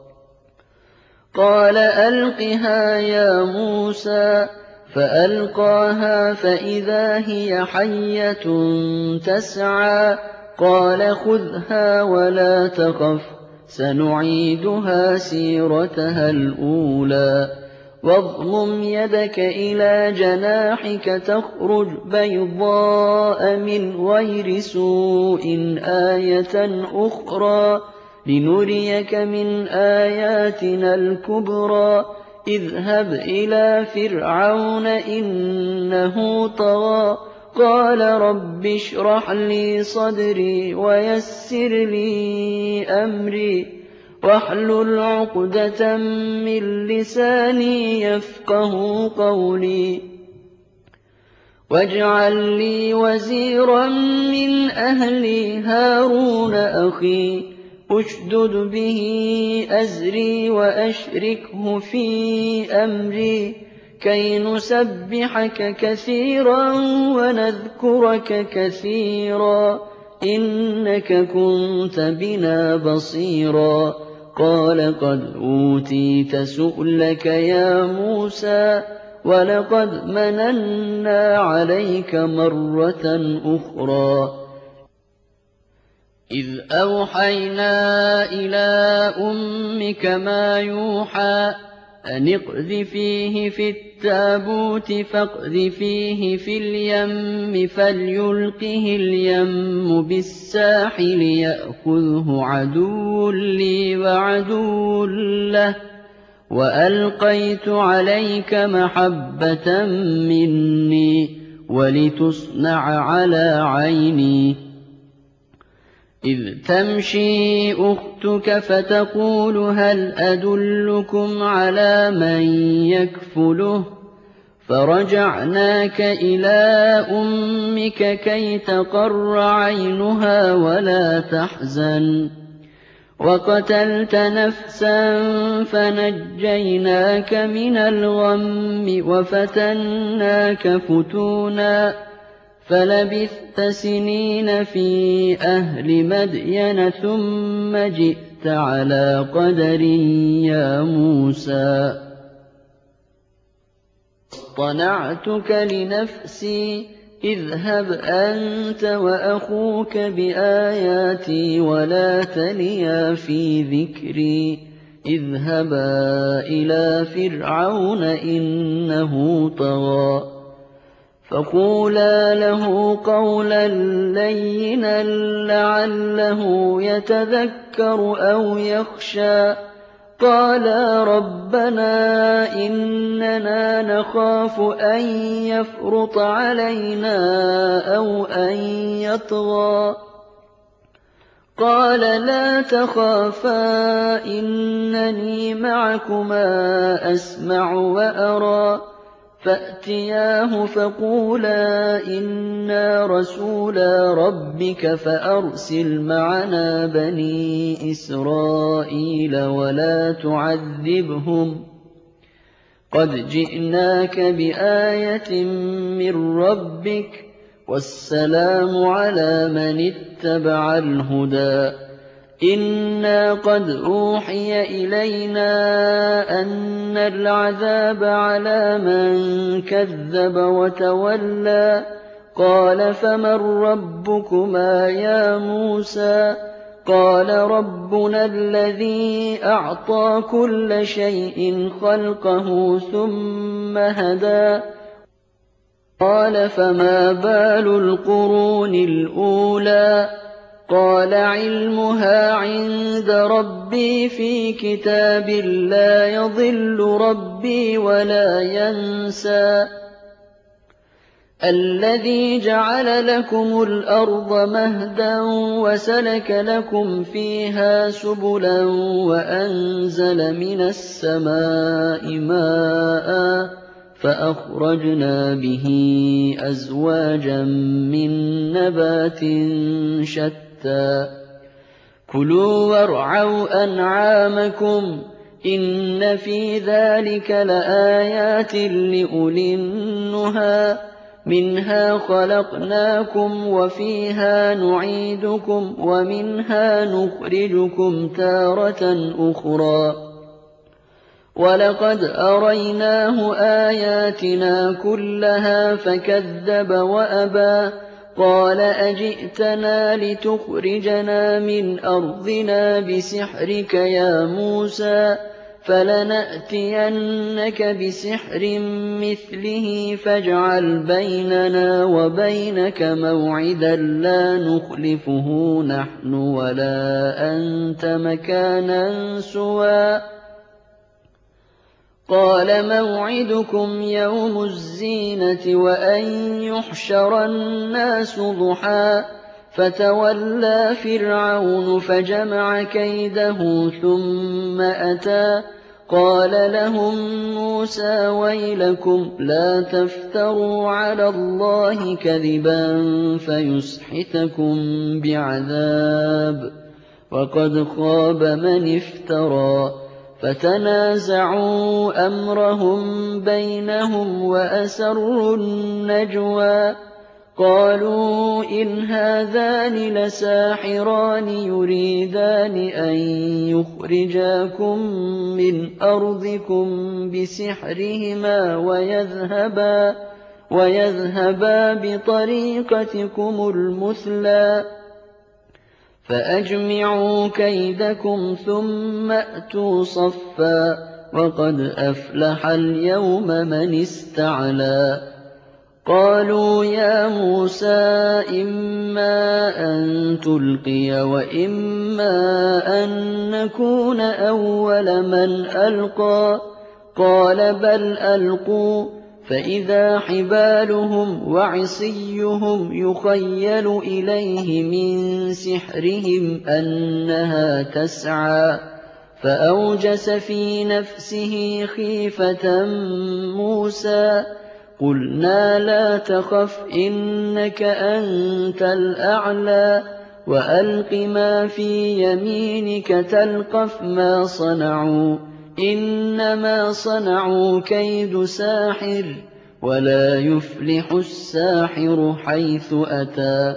قَالَ أَلْقِهَا يَا مُوسَىٰ فَأَلْقَاهَا فَإِذَا هِيَ حَيَّةٌ تَسْعَىٰ قَالَ خُذْهَا وَلَا تَخَفْ سَنُعِيدُهَا سِيرَتَهَا الْأُولَىٰ وَاضْمُمْ يَدَكَ إِلَىٰ جَنَاحِكَ تَخْرُجْ بَيْضَاءَ مِنْ غَيْرِ سُوءٍ آيَةً أُخْرَىٰ لِنُرِيَكَ مِنْ آيَاتِنَا الْكُبْرَى اذْهَبْ إِلَىٰ فِرْعَوْنَ إِنَّهُ طَغَىٰ قَالَ رَبِّ اشْرَحْ لِي صَدْرِي وَيَسِّرْ لِي أَمْرِي وَاحْلُلْ عُقْدَةً مِّن لِّسَانِي يَفْقَهُوا قَوْلِي وَاجْعَل لِّي وَزِيرًا مِّنْ أَهْلِي هَارُونَ أَخِي اشْدُدْ بِهِ أَزْرِي وَأَشْرِكْهُ فِي أَمْرِي كَيْ نُسَبِّحَكَ كَثِيرًا وَنَذْكُرَكَ كَثِيرًا إِنَّكَ كُنتَ بِنَا بَصِيرًا قَالَ قَدْ أُوتِيتَ سُؤْلَكَ يَا مُوسَىٰ وَلَقَدْ مَنَنَّا عَلَيْكَ مَرَّةً أُخْرَىٰ إِذْ أَوْحَيْنَا إِلَىٰ أُمِّكَ مَا يُوحَىٰ أَنِ اقْذِفِيهِ فِي التَّابُوتِ فَاقْذِفِيهِ فِي الْيَمِّ فَلْيُلْقِهِ الْيَمُّ بِالسَّاحِلِ يَأْخُذْهُ عَدُوٌّ لِّي وَعَدُوٌّ لَّهُ وَأَلْقَيْتُ عَلَيْكَ مَحَبَّةً مِّنِّي وَلِتُصْنَعَ عَلَىٰ عَيْنِي إِذْ تَمْشِي أُخْتُكَ فَتَقُولُ هَلْ أَدُلُّكُمْ عَلَىٰ مَن يَكْفُلُهُ فَرَجَعْنَاكَ إِلَىٰ أُمِّكَ كَيْ تَقَرَّ عَيْنُهَا وَلَا تَحْزَنَ وَقَتَلْتَ نَفْسًا فَنَجَّيْنَاكَ مِنَ الْغَمِّ وَفَتَنَّاكَ فُتُونًا فَلَبِثْتَ سِنِينَ فِي أَهْلِ مَدْيَنَ ثُمَّ جِئْتَ عَلَىٰ قَدَرٍ يَا مُوسَىٰ اصْطَنَعْتُكَ لِنَفْسِي اذْهَبْ أَنتَ وَأَخُوكَ بِآيَاتِي وَلَا تَنِيَا فِي ذِكْرِي اذْهَبَا إِلَىٰ فِرْعَوْنَ إِنَّهُ طَغَىٰ فَقُولَا لَهُ قَوْلًا لَّيِّنًا لَّعَلَّهُ يَتَذَكَّرُ أَوْ يَخْشَىٰ قَالَا رَبَّنَا إِنَّنَا نَخَافُ أَن يَفْرُطَ عَلَيْنَا أَوْ أَن يَطْغَىٰ قَالَ لَا تَخَافَا إِنَّنِي مَعَكُمَا أَسْمَعُ وَأَرَىٰ فَأْتِيَاهُ فَقُولَا إِنَّا رَسُولَا رَبِّكَ فَأَرْسِلْ مَعَنَا بَنِي إِسْرَائِيلَ وَلَا تُعَذِّبْهُمْ قَدْ جِئْنَاكَ بِآيَةٍ مِّن رَّبِّكَ وَالسَّلَامُ عَلَىٰ مَنِ اتَّبَعَ الْهُدَىٰ إِنَّا قَدْ أُوحِيَ إِلَيْنَا أَنَّ الْعَذَابَ عَلَىٰ مَن كَذَّبَ وَتَوَلَّىٰ قَالَ فَمَن رَّبُّكُمَا يَا مُوسَىٰ قَالَ رَبُّنَا الَّذِي أَعْطَىٰ كُلَّ شَيْءٍ خَلْقَهُ ثُمَّ هَدَىٰ قَالَ فَمَا بَالُ الْقُرُونِ الْأُولَىٰ قَالَ عِلْمُهَا عِندَ رَبِّي فِي كِتَابٍ لَّا يَضِلُّ رَبِّي وَلَا يَنسَى الَّذِي جَعَلَ لَكُمُ الْأَرْضَ مَهْدًا وَسَلَكَ لَكُمْ فِيهَا سُبُلًا وَأَنزَلَ مِنَ السَّمَاءِ مَاءً فَأَخْرَجْنَا بِهِ أَزْوَاجًا مِّن نَّبَاتٍ شَتَّىٰ كُلُوا وَارْعَوْا أَنْعَامَكُمْ إِنَّ فِي ذَٰلِكَ لَآيَاتٍ لِّأُولِي النُّهَىٰ مِنْهَا خَلَقْنَاكُمْ وَفِيهَا نُعِيدُكُمْ وَمِنْهَا نُخْرِجُكُمْ تَارَةً أُخْرَىٰ وَلَقَدْ أَرَيْنَاهُ آيَاتِنَا كُلَّهَا فَكَذَّبَ وَأَبَىٰ قَالَ أَجِئْتَنَا لِتُخْرِجَنَا مِنْ أَرْضِنَا بِسِحْرِكَ يَا مُوسَىٰ فَلَنَأْتِيَنَّكَ بِسِحْرٍ مِّثْلِهِ فاجْعَلْ بَيْنَنَا وَبَيْنَكَ مَوْعِدًا لَّا نُخْلِفُهُ نَحْنُ وَلَا أَنتَ مَكَانًا سُوًى قَالَ مَوْعِدُكُمْ يَوْمُ الزِّينَةِ وَأَن يُحْشَرَ النَّاسُ ضُحًى فَتَوَلَّىٰ فِرْعَوْنُ فَجَمَعَ كَيْدَهُ ثُمَّ أَتَىٰ قَالَ لَهُم مُّوسَىٰ وَيْلَكُمْ لَا تَفْتَرُوا عَلَى اللَّهِ كَذِبًا فَيُسْحِتَكُم بِعَذَابٍ وَقَدْ خَابَ مَنِ افْتَرَىٰ فَتَنَازَعُوا أَمْرَهُم بَيْنَهُمْ وَأَسَرُّوا النَّجْوَىٰ قَالُوا إِنْ هَٰذَانِ لَسَاحِرَانِ يُرِيدَانِ أَن يُخْرِجَاكُم مِّنْ أَرْضِكُم بِسِحْرِهِمَا وَيَذْهَبَا وَيَذْهَبَا بِطَرِيقَتِكُمُ الْمُثْلَىٰ فَأَجْمِعُوا كَيْدَكُمْ ثُمَّ ائْتُوا صَفًّا وَقَدْ أَفْلَحَ الْيَوْمَ مَنِ اسْتَعْلَىٰ قَالُوا يَا مُوسَىٰ إِمَّا أَن تُلْقِيَ وَإِمَّا أَن نَّكُونَ أَوَّلَ مَنْ أَلْقَىٰ قَالَ بَلْ أَلْقُوا فَإِذَا حِبَالُهُمْ وَعِصِيُّهُمْ يُخَيَّلُ إِلَيْهِ مِن سِحْرِهِمْ أَنَّهَا تَسْعَىٰ فَأَوْجَسَ فِي نَفْسِهِ خِيفَةً مُّوسَىٰ قُلْنَا لَا تَخَفْ إِنَّكَ أَنتَ الْأَعْلَىٰ وَأَلْقِ مَا فِي يَمِينِكَ تَلْقَفْ مَا صَنَعُوا إِنَّمَا صَنَعُوا كَيْدُ سَاحِرٍ وَلَا يُفْلِحُ السَّاحِرُ حَيْثُ أَتَىٰ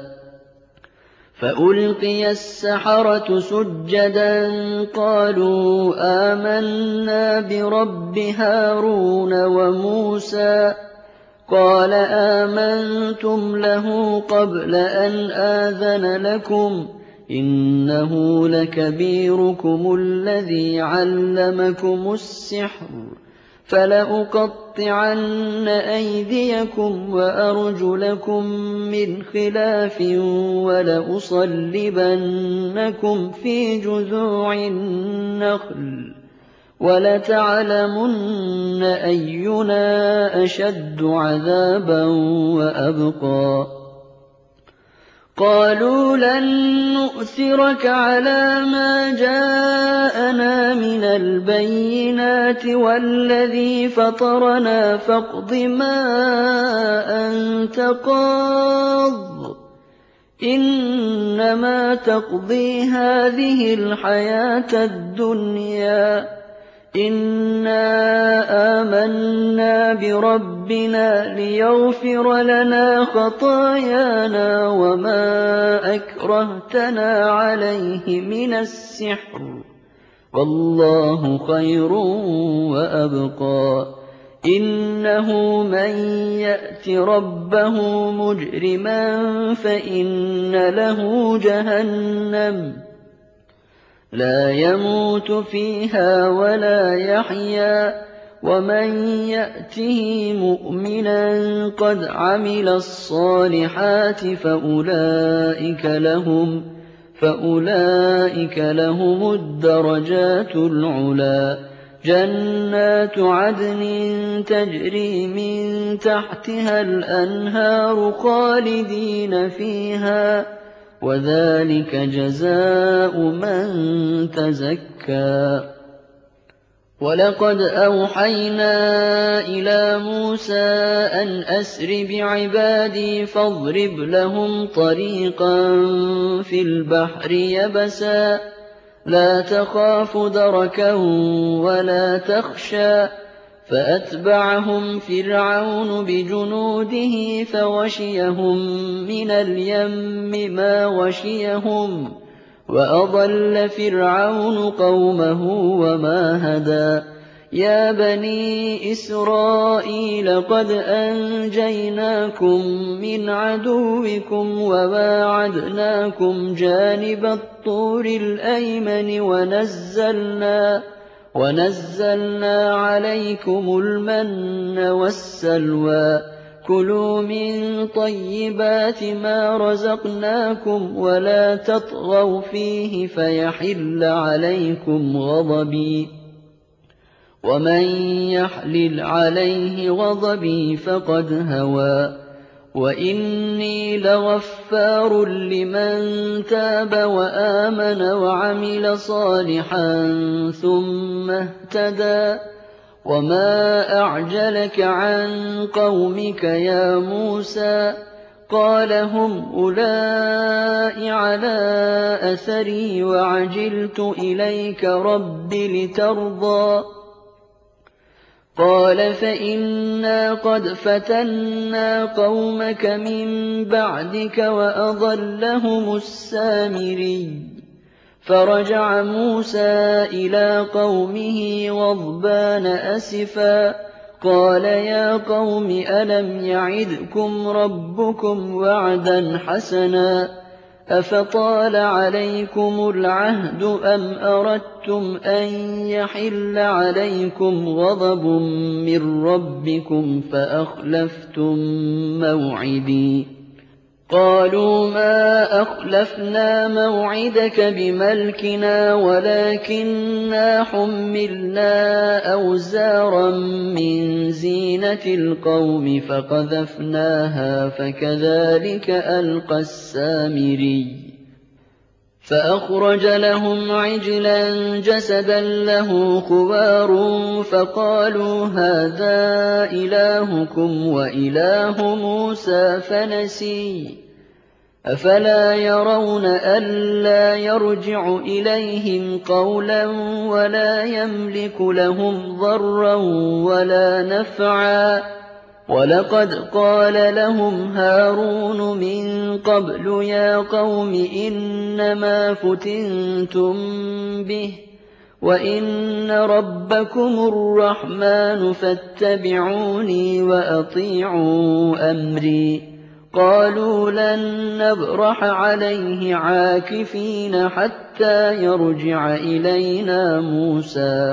فَأُلْقِيَ السَّحَرَةُ سُجَّدًا قَالُوا آمَنَّا بِرَبِّ هَارُونَ وَمُوسَىٰ قَالَ آمَنتُمْ لَهُ قَبْلَ أَنْ آذَنَ لَكُمْ إِنَّهُ لَكَبِيرُكُمُ الَّذِي عَلَّمَكُمُ السِّحْرَ فَلَأُقَطِّعَنَّ أَيْدِيَكُمْ وَأَرْجُلَكُم مِّنْ خِلَافٍ وَلَأُصَلِّبَنَّكُمْ فِي جُذُوعِ النَّخْلِ وَلَتَعْلَمُنَّ أَيُّنَا أَشَدُّ عَذَابًا وَأَبْقَىٰ قَالُوا لَن نُّؤْثِرَكَ عَلَىٰ مَا جَاءَنَا مِنَ الْبَيِّنَاتِ وَالَّذِي فَطَرَنَا فَاقْضِ مَا أَنتَ قَاضٍ إِنَّمَا تَقْضِي هَٰذِهِ الْحَيَاةَ الدُّنْيَا إِنَّا آمَنَّا بِرَبِّنَا لِيَغْفِرَ لَنَا خَطَايَانَا وَمَا أَكْرَهْتَنَا عَلَيْهِ مِنَ السِّحْرِ وَاللَّهُ خَيْرٌ وَأَبْقَىٰ إِنَّهُ مَن يَأْتِ رَبَّهُ مُجْرِمًا فَإِنَّ لَهُ جَهَنَّمَ لَا يَمُوتُ فِيهَا وَلَا يَحْيَىٰ وَمَن يَأْتِهِ مُؤْمِنًا قَدْ عَمِلَ الصَّالِحَاتِ فَأُولَٰئِكَ لَهُمْ فَأُولَٰئِكَ لَهُمُ الدَّرَجَاتُ الْعُلَىٰ جَنَّاتُ عَدْنٍ تَجْرِي مِن تَحْتِهَا الْأَنْهَارُ خَالِدِينَ فِيهَا وَذَٰلِكَ جَزَاءُ مَن تَزَكَّىٰ وَلَقَدْ أَوْحَيْنَا إِلَىٰ مُوسَىٰ أَنْ أَسْرِ بِعِبَادِي فَاضْرِبْ لَهُمْ طَرِيقًا فِي الْبَحْرِ يَبَسًا لَّا تَخَافُ دَرَكًا وَلَا تَخْشَىٰ فَأَتْبَعَهُمْ فِرْعَوْنُ بِجُنُودِهِ فَغَشِيَهُم مِّنَ الْيَمِّ مَا غَشِيَهُمْ وَأَضَلَّ فِرْعَوْنُ قَوْمَهُ وَمَا هَدَىٰ يَا بَنِي إِسْرَائِيلَ قَدْ أَنجَيْنَاكُم مِّنْ عَدُوِّكُمْ وَوَاعَدْنَاكُمْ جَانِبَ الطُّورِ الْأَيْمَنِ وَنَزَّلْنَا وَنَزَّلْنَا عَلَيْكُمُ الْمَنَّ وَالسَّلْوَىٰ كُلُوا مِن طَيِّبَاتِ مَا رَزَقْنَاكُمْ وَلَا تَطْغَوْا فِيهِ فَيَحِلَّ عَلَيْكُمْ غَضَبِي وَمَن يَحْلِلْ عَلَيْهِ غَضَبِي فَقَدْ هَوَىٰ وَإِنِّي لَغَفَّارٌ لِّمَن تَابَ وَآمَنَ وَعَمِلَ صَالِحًا ثُمَّ اهْتَدَىٰ وَمَا أَعْجَلَكَ عَن قَوْمِكَ يَا مُوسَىٰ قَالَ هُمْ أُولَاءِ عَلَىٰ أَثَرِي وَعَجِلْتُ إِلَيْكَ رَبِّ لِتَرْضَىٰ قَالَ فَإِنَّا قَدْ فَتَنَّا قَوْمَكَ مِن بَعْدِكَ وَأَضَلَّهُمُ السَّامِرِيُّ فَرَجَعَ مُوسَىٰ إِلَىٰ قَوْمِهِ غَضْبَانَ أَسِفًا قَالَ يَا قَوْمِ أَلَمْ يَعِدْكُمْ رَبُّكُمْ وَعْدًا حَسَنًا أَفَطَالَ عَلَيْكُمُ الْعَهْدُ أَمْ أَرَدتُّمْ أَن يَحِلَّ عَلَيْكُمْ غَضَبٌ مِّن رَّبِّكُمْ فَأَخْلَفْتُم مَّوْعِدِي قَالُوا مَا أَخْلَفْنَا مَوْعِدَكَ بِمَلْكِنَا وَلَٰكِنَّا حُمِّلْنَا أَوْزَارًا مِّن زِينَةِ الْقَوْمِ فَقَذَفْنَاهَا فَكَذَٰلِكَ أَلْقَى السَّامِرِيُّ فَأَخْرَجَ لَهُمْ عِجْلًا جَسَدًا لَّهُ خُوَارٌ فَقَالُوا هَٰذَا إِلَٰهُكُمْ وَإِلَٰهُ مُوسَىٰ فَنَسِيَ أَفَلَا يَرَوْنَ أَلَّا يَرْجِعُ إِلَيْهِمْ قَوْلًا وَلَا يَمْلِكُ لَهُمْ ضَرًّا وَلَا نَفْعًا وَلَقَدْ قَالَ لَهُمْ هَارُونُ مِن قَبْلُ يَا قَوْمِ إِنَّمَا فُتِنتُم بِهِ وَإِنَّ رَبَّكُمُ الرَّحْمَٰنُ فَاتَّبِعُونِي وَأَطِيعُوا أَمْرِي قَالُوا لَن نَّبْرَحَ عَلَيْهِ عَاكِفِينَ حَتَّىٰ يَرْجِعَ إِلَيْنَا مُوسَىٰ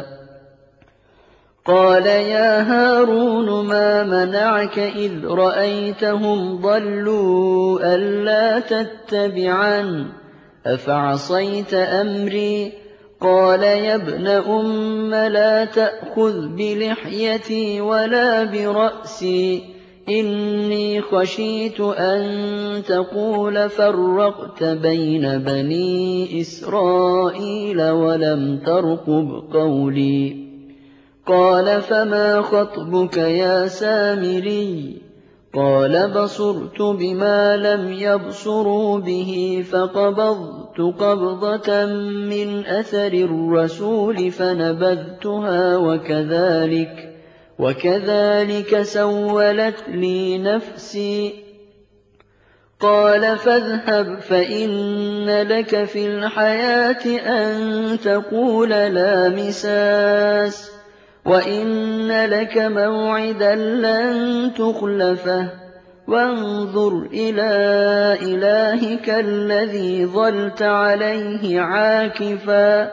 قَالَ يَا هَارُونُ مَا مَنَعَكَ إِذْ رَأَيْتَهُمْ ضَلُّوا أَلَّا تَتَّبِعَنِ أَفَعَصَيْتَ أَمْرِي قَالَ يَا ابْنَ أُمَّ لَا تَأْخُذْ بِلِحْيَتِي وَلَا بِرَأْسِي إِنِّي خَشِيتُ أَن تَقُولَ فَرَّقْتَ بَيْنَ بَنِي إِسْرَائِيلَ وَلَمْ تَرْقُبْ قَوْلِي قَالَ فَمَا خَطْبُكَ يَا سَامِرِيُّ قَالَ بَصُرْتُ بِمَا لَمْ يَبْصُرُوا بِهِ فَقَبَضْتُ قَبْضَةً مِّنْ أَثَرِ الرَّسُولِ فَنَبَذْتُهَا وَكَذَٰلِكَ وَكَذَٰلِكَ سَوَّلَتْ لِي نَفْسِي قَالَ فَاذْهَبْ فَإِنَّ لَكَ فِي الْحَيَاةِ أَن تَقُولَ لَا مِسَاسَ وَإِنَّ لَكَ مَوْعِدًا لَّن تُخْلَفَهُ وَانظُرْ إِلَىٰ إِلَٰهِكَ الَّذِي ظَلْتَ عَلَيْهِ عَاكِفًا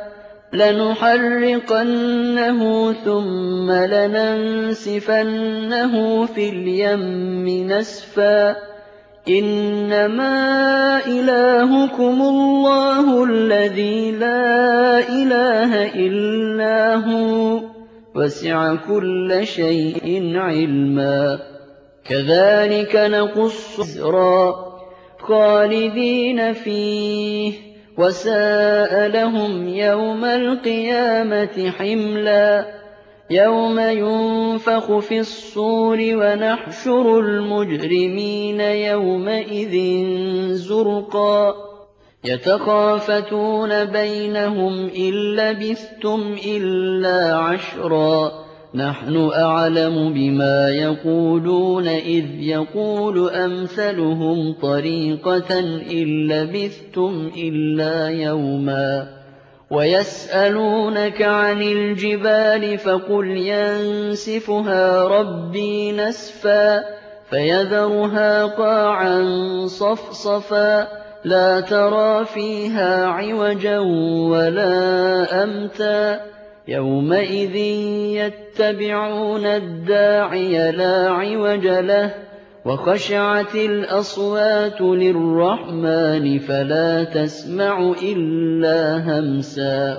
لَّنُحَرِّقَنَّهُ ثُمَّ لَنَنسِفَنَّهُ فِي الْيَمِّ نَسْفًا إِنَّمَا إِلَٰهُكُمُ اللَّهُ الَّذِي لَا إِلَٰهَ إِلَّا هُوَ وَسِعَ كُلَّ شَيْءٍ عِلْمًا كَذَٰلِكَ نَقُصُّ عِسْرًا خَالِدِينَ فِيهِ وَسَاءَ لَهُمْ يَوْمَ الْقِيَامَةِ حِمْلًا يَوْمَ يُنفَخُ فِي الصُّورِ وَنَحْشُرُ الْمُجْرِمِينَ يَوْمَئِذٍ زُرْقًا يَتَخَافَتُونَ بَيْنَهُمْ إِن لَّبِثْتُمْ إِلَّا عَشْرًا نَّحْنُ أَعْلَمُ بِمَا يَقُولُونَ إِذْ يَقُولُ أَمْثَلُهُمْ طَرِيقَةً إِن لَّبِثْتُمْ إِلَّا يَوْمًا وَيَسْأَلُونَكَ عَنِ الْجِبَالِ فَقُلْ يَنسِفُهَا رَبِّي نَسْفًا فَيَذَرُهَا قَاعًا صَفْصَفًا لَّا تَرَىٰ فِيهَا عِوَجًا وَلَا أَمْتًا يَوْمَئِذٍ يَتَّبِعُونَ الدَّاعِيَ لَا عِوَجَ لَهُ وَخَشَعَتِ الْأَصْوَاتُ لِلرَّحْمَٰنِ فَلَا تَسْمَعُ إِلَّا هَمْسًا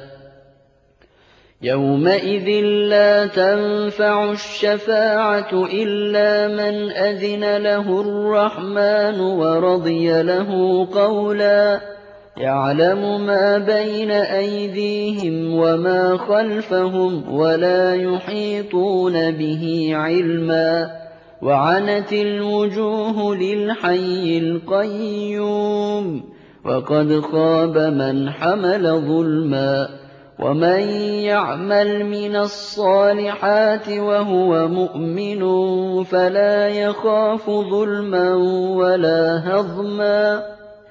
يَوْمَئِذٍ لَّا تَنفَعُ الشَّفَاعَةُ إِلَّا مَنْ أَذِنَ لَهُ الرَّحْمَٰنُ وَرَضِيَ لَهُ قَوْلًا يَعْلَمُ مَا بَيْنَ أَيْدِيهِمْ وَمَا خَلْفَهُمْ وَلَا يُحِيطُونَ بِهِ عِلْمًا وَعَنَتِ الْوُجُوهُ لِلْحَيِّ الْقَيُّومِ وَقَدْ خَابَ مَنْ حَمَلَ ظُلْمًا وَمَن يَعْمَلْ مِنَ الصَّالِحَاتِ وَهُوَ مُؤْمِنٌ فَلَا يَخَافُ ظُلْمًا وَلَا هَضْمًا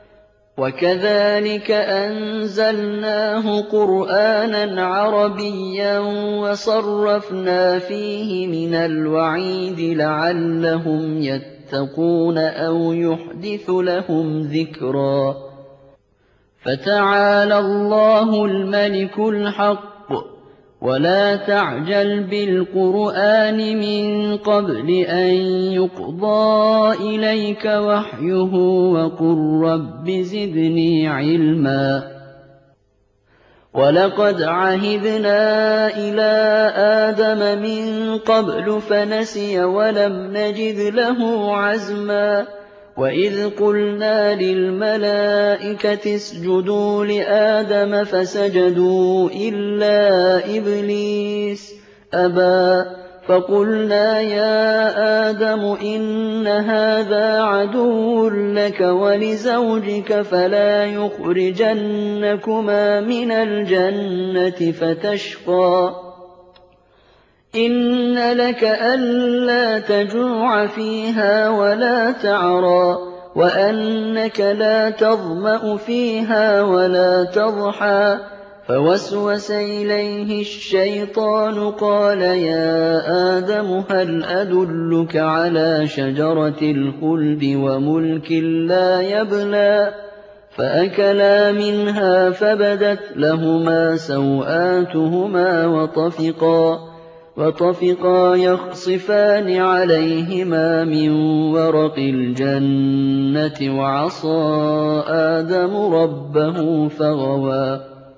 وَكَذَٰلِكَ أَنزَلْنَاهُ قُرْآنًا عَرَبِيًّا وَصَرَّفْنَا فِيهِ مِنَ الْوَعِيدِ لَعَلَّهُمْ يَتَّقُونَ أَوْ يُحْدِثُ لَهُمْ ذِكْرًا فَتَعَالَى اللَّهُ الْمَلِكُ الْحَقُّ وَلَا تَعْجَلْ بِالْقُرْآنِ مِن قَبْلِ أَن يُقْضَىٰ إِلَيْكَ وَحْيُهُ وَقُل رَّبِّ زِدْنِي عِلْمًا وَلَقَدْ عَهِدْنَا إِلَىٰ آدَمَ مِن قَبْلُ فَنَسِيَ وَلَمْ نَجِدْ لَهُ عَزْمًا وَإِذْ قُلْنَا لِلْمَلَائِكَةِ اسْجُدُوا لِآدَمَ فَسَجَدُوا إِلَّا إِبْلِيسَ أَبَىٰ فَقُلْنَا يَا آدَمُ إِنَّ هَٰذَا عَدُوٌّ لَّكَ وَلِزَوْجِكَ فَلَا يُخْرِجَنَّكُمَا مِنَ الْجَنَّةِ فَتَشْقَىٰ إِنَّ لَكَ أَلَّا تَجُوعَ فِيهَا وَلَا تَعْرَىٰ وَأَنَّكَ لَا تَظْمَأُ فِيهَا وَلَا تَضْحَىٰ فَوَسْوَسَ إِلَيْهِ الشَّيْطَانُ قَالَ يَا آدَمُ هَلْ أَدُلُّكَ عَلَىٰ شَجَرَةِ الْخُلْدِ وَمُلْكٍ لَّا يَبْلَىٰ فَأَكَلَا مِنْهَا فَبَدَتْ لَهُمَا سَوْآتُهُمَا وَطَفِقَا وَطَفِقَا يَخْصِفَانِ عَلَيْهِمَا مِن وَرَقِ الْجَنَّةِ وَعَصَىٰ آدَمُ رَبَّهُ فَغَوَىٰ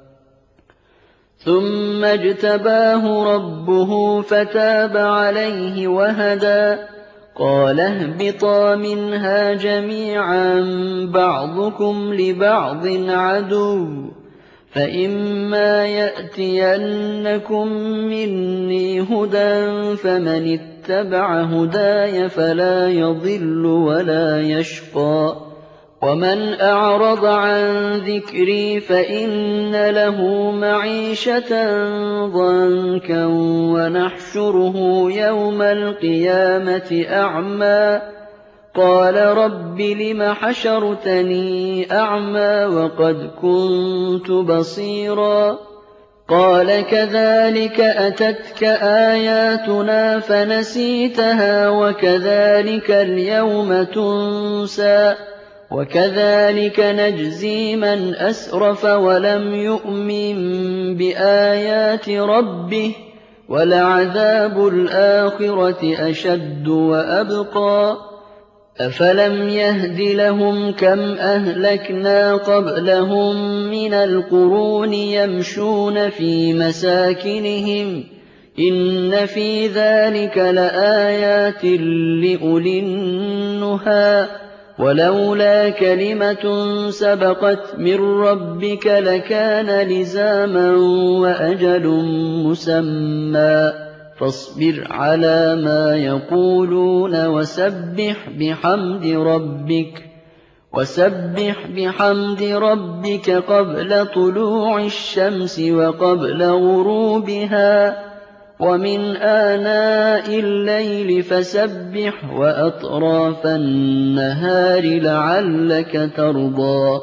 ثُمَّ اجْتَبَاهُ رَبُّهُ فَتَابَ عَلَيْهِ وَهَدَىٰ قَالَ اهْبِطَا مِنْهَا جَمِيعًا بَعْضُكُمْ لِبَعْضٍ عَدُوٌّ فَإِمَّا يَأْتِيَنَّكُم مِّنِّي هُدًى فَمَنِ اتَّبَعَ هُدَايَ فَلَا يَضِلُّ وَلَا يَشْقَىٰ وَمَنْ أَعْرَضَ عَن ذِكْرِي فَإِنَّ لَهُ مَعِيشَةً ضَنكًا وَنَحْشُرُهُ يَوْمَ الْقِيَامَةِ أَعْمَىٰ قَالَ رَبِّ لِمَ حَشَرْتَنِي أَعْمَىٰ وَقَدْ كُنتُ بَصِيرًا قَالَ كَذَٰلِكَ أَتَتْكَ آيَاتُنَا فَنَسِيتَهَا وَكَذَٰلِكَ الْيَوْمَ تُنسَىٰ وَكَذَٰلِكَ نَجْزِي مَنْ أَسْرَفَ وَلَمْ يُؤْمِن بِآيَاتِ رَبِّهِ وَلَعَذَابُ الْآخِرَةِ أَشَدُّ وَأَبْقَىٰ أَفَلَمْ يَهْدِ لَهُمْ كَمْ أَهْلَكْنَا قَبْلَهُم مِّنَ الْقُرُونِ يَمْشُونَ فِي مَسَاكِنِهِمْ إِنَّ فِي ذَٰلِكَ لَآيَاتٍ لِّأُولِي النُّهَىٰ وَلَوْلَا كَلِمَةٌ سَبَقَتْ مِن رَّبِّكَ لَكَانَ لِزَامًا وَأَجَلٌ مُّسَمًّى فاصبر على ما يقولون وسبح بحمد ربك وسبح بحمد ربك قبل طلوع الشمس وقبل غروبها ومن آناء الليل فسبح وأطراف النهار لعلك ترضى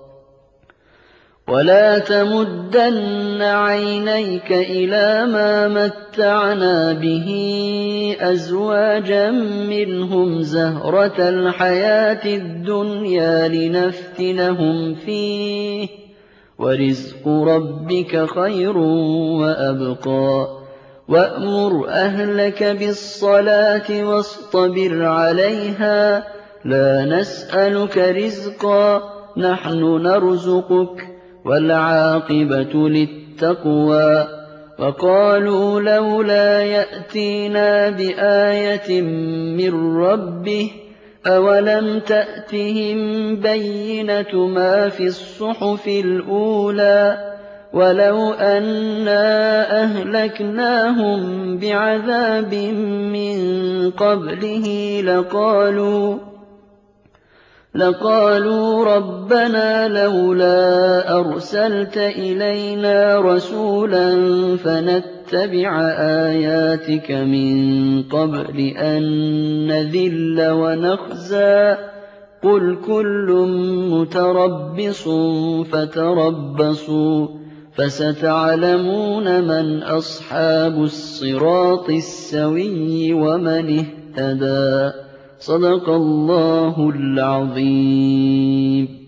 ولا تمدن عينيك إلى ما متعنا به أزواجا منهم زهرة الحياة الدنيا لنفتنهم فيه ورزق ربك خير وأبقى وأمر أهلك بالصلاة واصطبر عليها لا نسألك رزقا نحن نرزقك والعاقبة للتقوى وقالوا لولا يأتينا بآية من ربه أولم تأتهم بينة ما في الصحف الأولى ولو أنا أهلكناهم بعذاب من قبله لقالوا لقالوا ربنا لولا أرسلت إلينا رسولا فنتبع آياتك من قبل أن نذل ونخزى قل كل متربص فتربصوا فستعلمون من أصحاب الصراط السوي ومن اهتدى صدق الله العظيم.